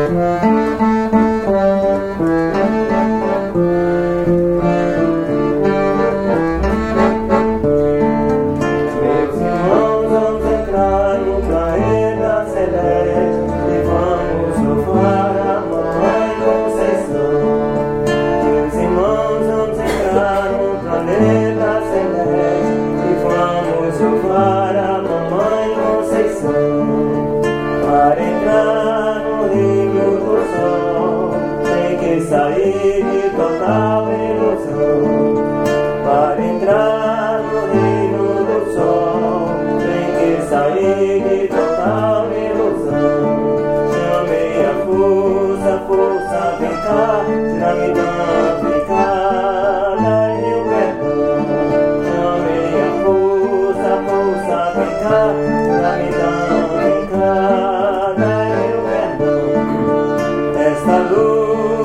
Sair de total ilusão. Para entrar no reino do sol, tem que sair de total ilusão. Chamei a força, força, vem cá, tiramidão, vem cá, dai meu perdão. Chamei a força, força, vem cá, tiramidão, vem cá, dai meu perdão. Esta luz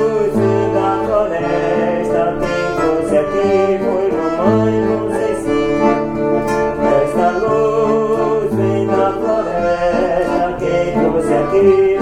aqui foi mamãe Conceição. Esta luz vem da floresta, quem trouxe aqui